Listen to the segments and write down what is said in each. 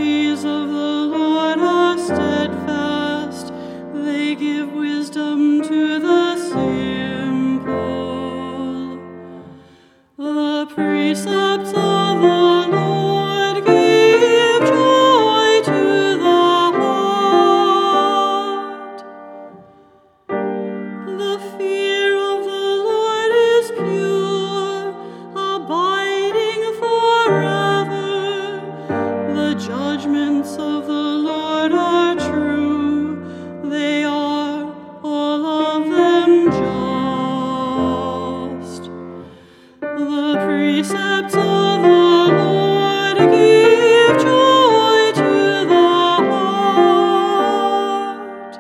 ways of the Lord are steadfast. They give wisdom to the simple. The precepts of the Lord give joy to the heart. The fear of the Lord is pure, abiding forever. The judgments of the Lord are true, they are all of them just. The precepts of the Lord give joy to the heart.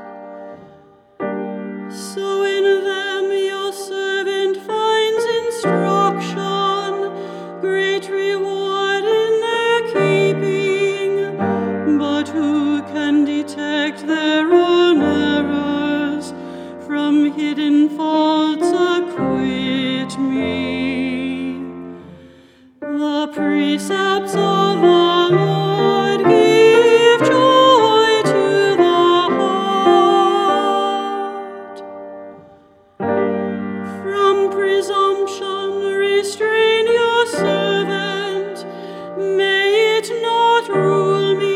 So in them your servant finds instruction, great reward in their keeping. But who can detect their own errors? From hidden faults acquit me. The precepts of the Lord give joy to the heart. From presumption restrain your servant, may it not rule me.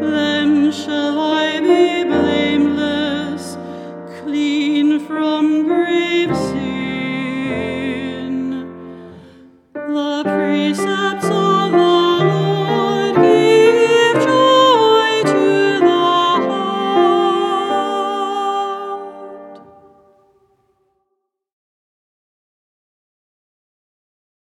Then shall I be blameless, clean from